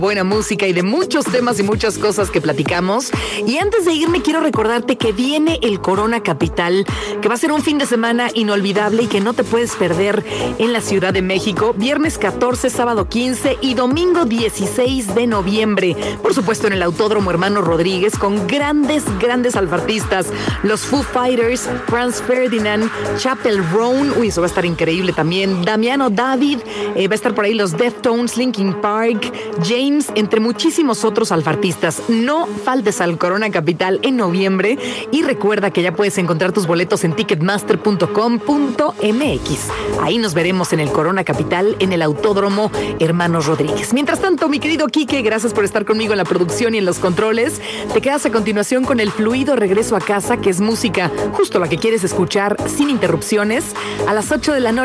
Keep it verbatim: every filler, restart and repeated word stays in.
Buena música y de muchos temas y muchas cosas que platicamos. Y antes de irme quiero recordarte que viene el Corona Capital, que va a ser un fin de semana inolvidable y que no te puedes perder en la Ciudad de México, viernes catorce, sábado quince y domingo dieciséis de noviembre. Por supuesto en el Autódromo Hermanos Rodríguez con grandes, grandes alfartistas. Los Foo Fighters, Franz Ferdinand, Chappell Roan, uy, eso va a estar increíble también. Damiano David, eh, va a estar por ahí los Deftones, Linkin Park, James, entre muchísimos otros alfartistas. No faltes al Corona Capital en noviembre y recuerda que ya puedes encontrar tus boletos en ticketmaster punto com punto m x. Ahí nos veremos en el Corona Capital en el Autódromo Hermanos Rodríguez. Mientras tanto, mi querido Quique, gracias por estar conmigo en la producción y en los controles. Te quedas a continuación con el fluido regreso a casa, que es música justo la que quieres escuchar sin interrupciones, a las ocho de la noche.